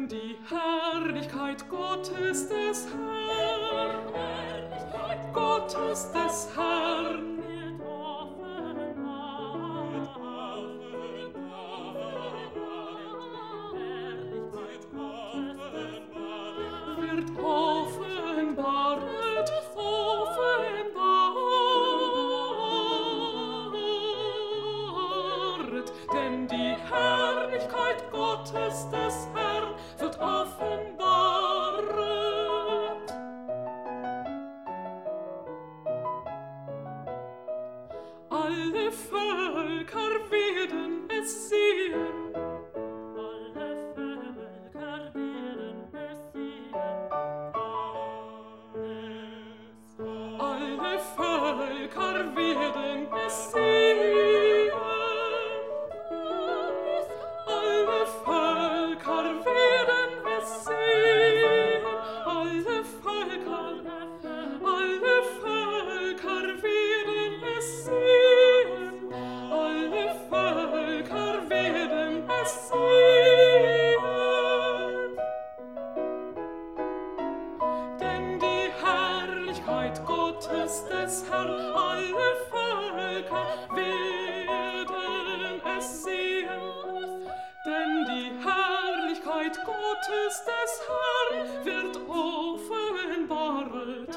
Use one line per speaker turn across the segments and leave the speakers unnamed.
die Herrlichkeit Gottes des Herrn, Gottes des Herrn, wird offenbaret, denn die Herrlichkeit Gottes des Herrn wird offenbaret. Alle Völker werden es sehen, alle Völker werden es sehen, alle Völker werden es sehen, alle Völker werden es sehen, alle Völker werden es sehen, alle Völker werden es sehen. Denn die Herrlichkeit Gottes des Herrn, alle Völker werden es sehen. Denn die Herrlichkeit Gottes des Herrn wird offenbaret.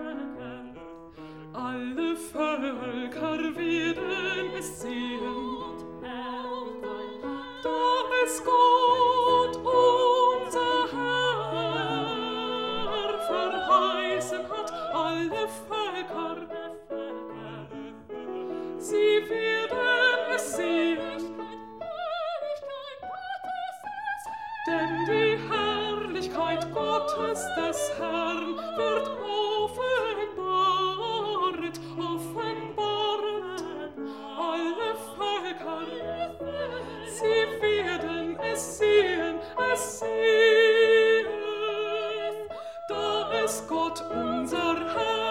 Alle Völker werden es sehen. Da es Gott, unser Herr, verheißen hat, alle Völker, sie werden es sehen. Denn die Herrlichkeit Gottes des Herrn wird offenbaret, alle Völker, sie werden es sehen, da es Gott unser Herr